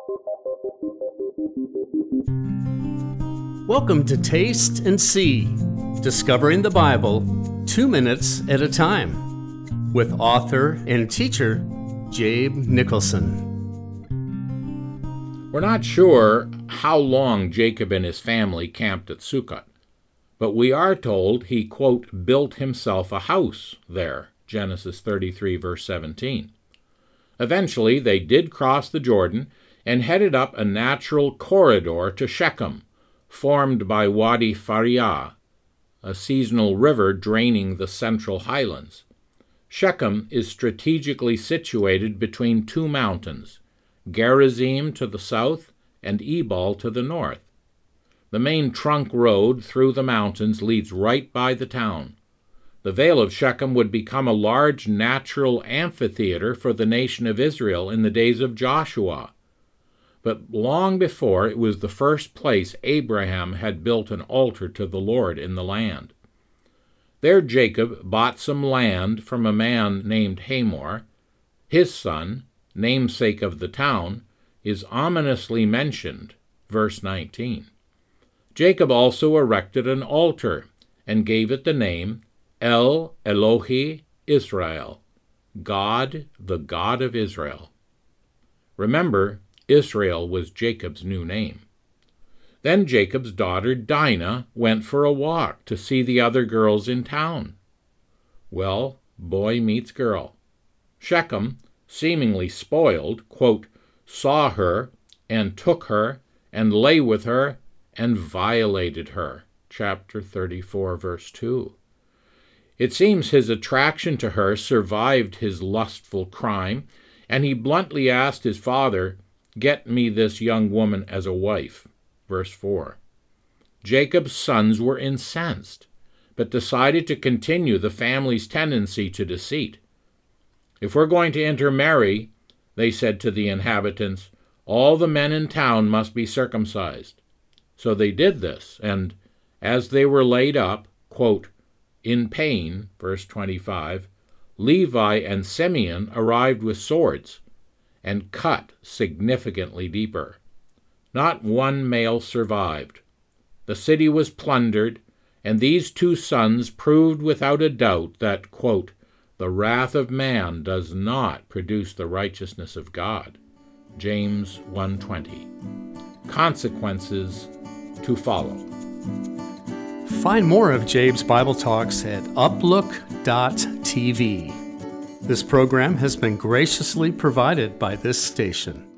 Welcome to Taste and See, Discovering the Bible 2 minutes at a time, with author and teacher Jabe Nicholson. We're not sure how long Jacob and his family camped at Sukkot, but we are told he, quote, built himself a house there, Genesis 33, verse 17. Eventually, they did cross the Jordan and headed up a natural corridor to Shechem, formed by Wadi Faria, a seasonal river draining the central highlands. Shechem is strategically situated between two mountains, Gerizim to the south and Ebal to the north. The main trunk road through the mountains leads right by the town. The Vale of Shechem would become a large natural amphitheater for the nation of Israel in the days of Joshua. But long before, it was the first place Abraham had built an altar to the Lord in the land. There Jacob bought some land from a man named Hamor. His son, namesake of the town, is ominously mentioned, verse 19. Jacob also erected an altar and gave it the name El Elohi Israel, God, the God of Israel. Remember, Israel was Jacob's new name. Then Jacob's daughter Dinah went for a walk to see the other girls in town. Well, boy meets girl. Shechem, seemingly spoiled, quote, saw her and took her and lay with her and violated her, chapter 34, verse 2. It seems his attraction to her survived his lustful crime, and he bluntly asked his father, "Get me this young woman as a wife," verse 4. Jacob's sons were incensed, but decided to continue the family's tendency to deceit. "If we're going to intermarry," they said to the inhabitants, "all the men in town must be circumcised." So they did this, and as they were laid up, quote, in pain, verse 25, Levi and Simeon arrived with swords and cut significantly deeper. Not one male survived. The city was plundered, and these two sons proved without a doubt that, quote, the wrath of man does not produce the righteousness of God. James 1:20. Consequences to follow. Find more of Jabe's Bible Talks at uplook.tv. This program has been graciously provided by this station.